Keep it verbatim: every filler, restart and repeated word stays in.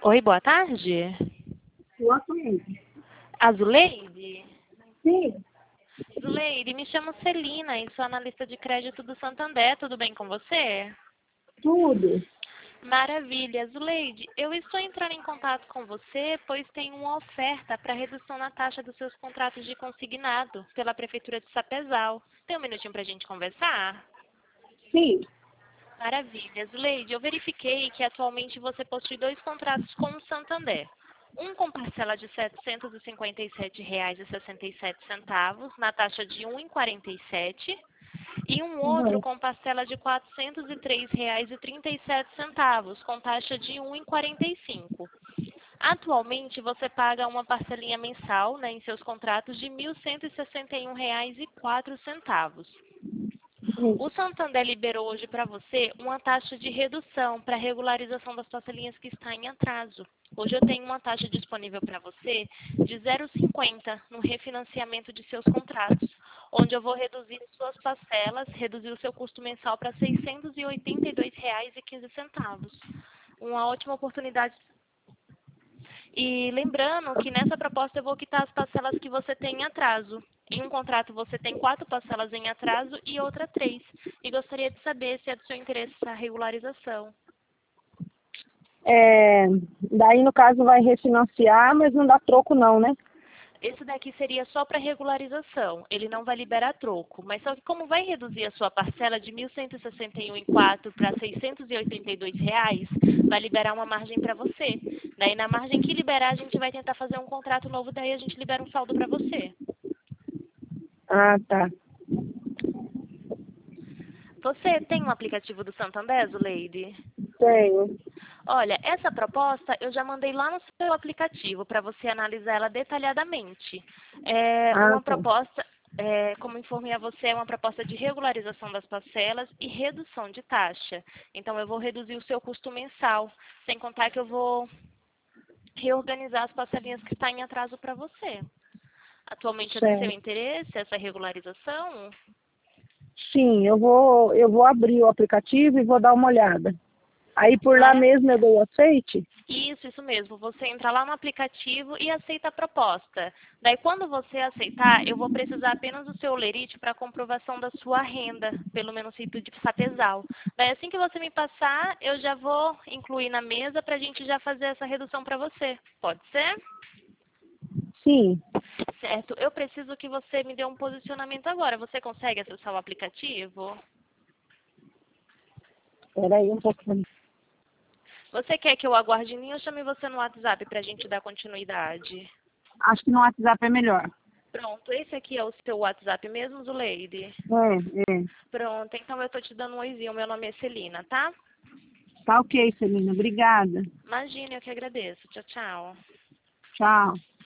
Oi, boa tarde. Boa tarde. A Zuleide? Sim, Zuleide, me chamo Celina e sou analista de crédito do Santander. Tudo bem com você? tudo. Maravilha. Zuleide, eu estou entrando em contato com você, pois tem uma oferta para redução na taxa dos seus contratos de consignado pela Prefeitura de Sapezal. Tem um minutinho para a gente conversar? Sim, Maravilha. Zuleide, eu verifiquei que atualmente você possui dois contratos com o Santander. Um com parcela de setecentos e cinquenta e sete reais e sessenta e sete centavos, na taxa de um real e quarenta e sete centavos, e um outro uhum. com parcela de quatrocentos e três reais e trinta e sete centavos, com taxa de um real e quarenta e cinco centavos. Atualmente, você paga uma parcelinha mensal, né, em seus contratos de mil cento e sessenta e um reais e quatro centavos. O Santander liberou hoje para você uma taxa de redução para regularização das parcelinhas que está em atraso. Hoje eu tenho uma taxa disponível para você de zero vírgula cinquenta no refinanciamento de seus contratos, onde eu vou reduzir suas parcelas, reduzir o seu custo mensal para seiscentos e oitenta e dois reais e quinze centavos. Uma ótima oportunidade. E lembrando que nessa proposta eu vou quitar as parcelas que você tem em atraso. Em um contrato você tem quatro parcelas em atraso e outra três. E gostaria de saber se é do seu interesse essa regularização. É, daí, no caso, vai refinanciar, mas não dá troco não, né? Esse daqui seria só para regularização. Ele não vai liberar troco. Mas só que como vai reduzir a sua parcela de mil cento e sessenta e um reais e quatro para seiscentos e oitenta e dois reais, vai liberar uma margem para você. Daí na margem que liberar, a gente vai tentar fazer um contrato novo, daí a gente libera um saldo para você. Ah, tá. Você tem um aplicativo do Santander, Zuleide? Tenho. Olha, essa proposta eu já mandei lá no seu aplicativo para você analisar ela detalhadamente. É Ah, uma tá. proposta, é, como informei a você, é uma proposta de regularização das parcelas e redução de taxa. Então eu vou reduzir o seu custo mensal, sem contar que eu vou reorganizar as parcelinhas que estão em atraso para você. Atualmente é do seu Certo. interesse essa regularização? Sim, eu vou, eu vou abrir o aplicativo e vou dar uma olhada. Aí, por lá Maravilha. mesmo, eu dou o aceite? Isso, isso mesmo. Você entra lá no aplicativo e aceita a proposta. Daí, quando você aceitar, eu vou precisar apenas do seu lerite para comprovação da sua renda pelo município de Sapezal. Daí, assim que você me passar, eu já vou incluir na mesa para a gente já fazer essa redução para você. Pode ser? Sim. Certo. Eu preciso que você me dê um posicionamento agora. Você consegue acessar o aplicativo? Espera aí um pouquinho. Você quer que eu aguarde em linha ou chame você no WhatsApp para a gente dar continuidade? Acho que no WhatsApp é melhor. Pronto, esse aqui é o seu WhatsApp mesmo, Zuleide? É, é. Pronto, então eu tô te dando um oizinho. Meu nome é Celina, tá? Tá ok, Celina. Obrigada. Imagina, eu que agradeço. Tchau, tchau. Tchau.